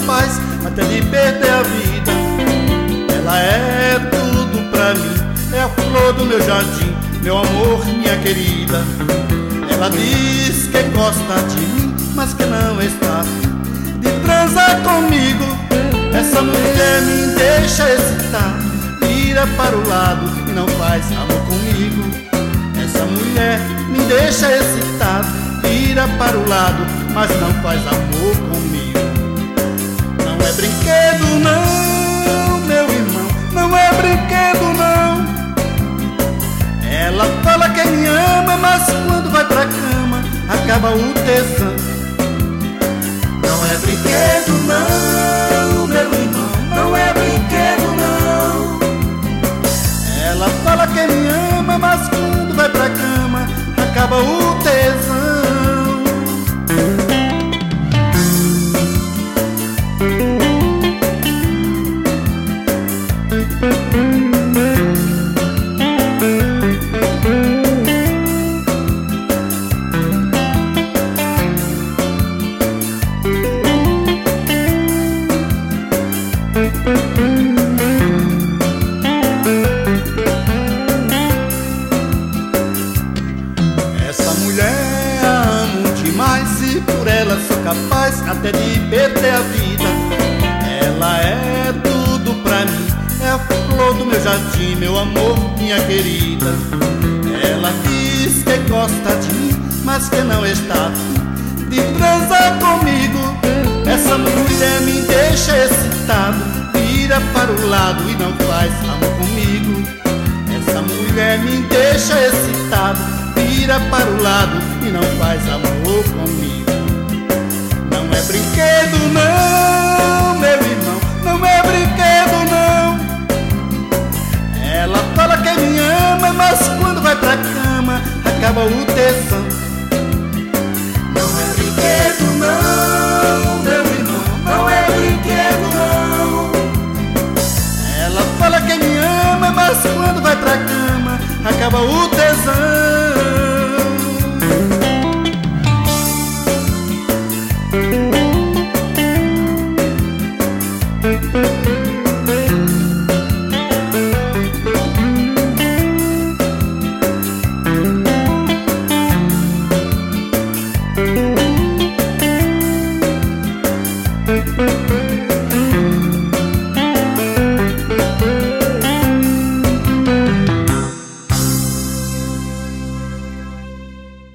capaz até de perder a vida. Ela é tudo pra mim, é a flor do meu jardim, meu amor, minha querida. Ela diz que gosta de mim, mas que não está a fim de transar comigo. Essa mulher me deixa excitado, vira para o lado e não faz amor comigo. Essa mulher me deixa excitado, vira para o lado, mas não faz amor comigo. Não é brinquedo não, meu irmão, não é brinquedo não. Ela fala que me ama, mas quando vai pra cama acaba o tesão. Não é brinquedo não, meu irmão, não é brinquedo não. Ela fala que me ama, mas quando vai pra cama acaba o tesão. Essa mulher a amo demais e por ela sou capaz até de perder a vida. Ela é tudo pra mim, é a flor do meu jardim, meu amor, minha querida. Ela diz que gosta de mim, mas que não está a fim de transar comigo. Essa mulher me deixa excitado, vira para o lado e não faz amor comigo. Essa mulher me deixa excitado, vira para o lado e não faz amor comigo.